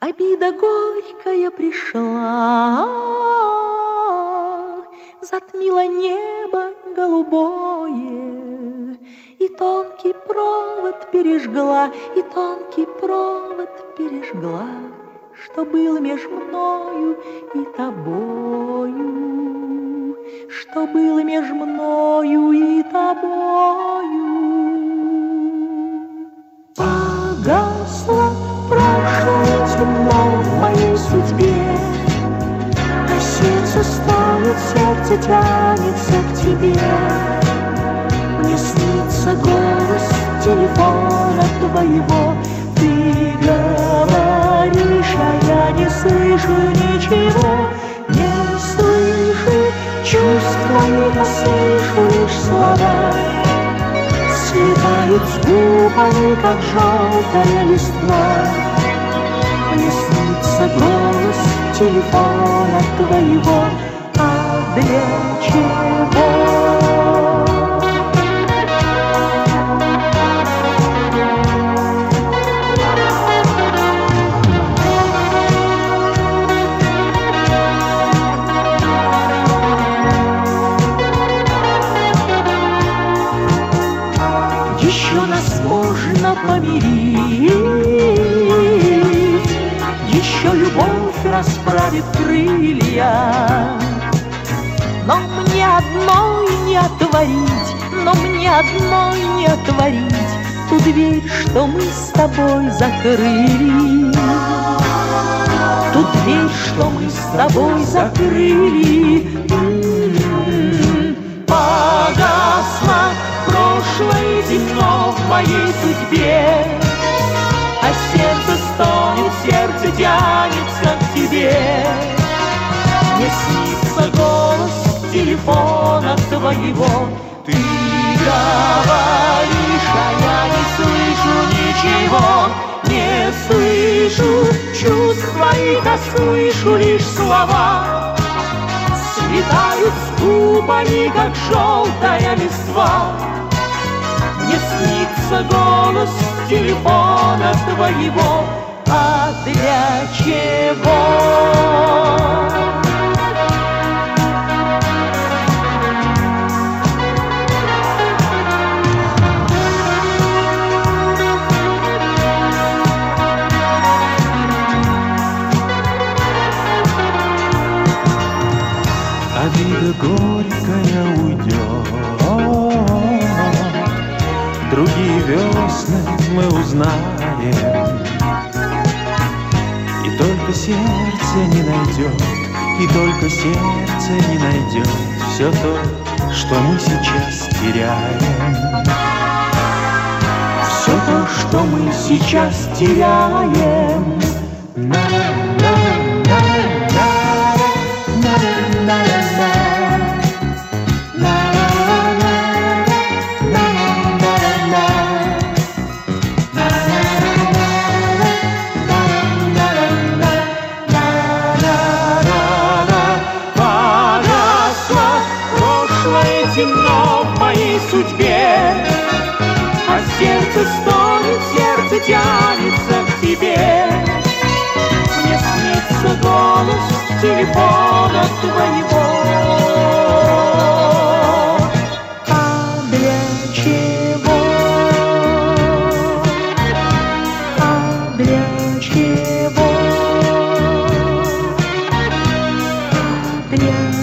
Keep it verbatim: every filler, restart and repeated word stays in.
Обида горькая пришла, затмила небо голубое, и тонкий провод пережгла, и тонкий провод пережгла, что было меж мною и тобою, что было меж мною и тобою. Погасло прошлое темно в моей судьбе, а сердце стонет, сердце тянется к тебе. Мне снится голос телефона твоего, ты говоришь, а я не слышу ничего, не слышу чувств твоих, а слышу лишь слова. Слетают с губами, как желтая листва. Мне снится голос телефона твоего, а для чего? Еще нас можно помирить, еще любовь расправит крылья. Но мне одной не отворить, но мне одной не отворить ту дверь, что мы с тобой закрыли. Ту дверь, что мы с тобой закрыли. Погасло прошлое темно в моей судьбе, а сердце стонет, сердце тянется к тебе. Мне снится голос телефона твоего, ты говоришь, а я не слышу ничего, не слышу чувств твоих, а слышу лишь слова. Слетают с губ они, как желтая листва. Мне снится голос телефона твоего, а для чего? Обида горькая уйдет, другие весны мы узнаем, и только сердце не найдет, и только сердце не найдет все то, что мы сейчас теряем. Все то, что мы сейчас теряем. Темно в моей судьбе, а сердце стонет, сердце тянется к тебе. Мне снится голос телефона твоего, а для чего? А для чего? А для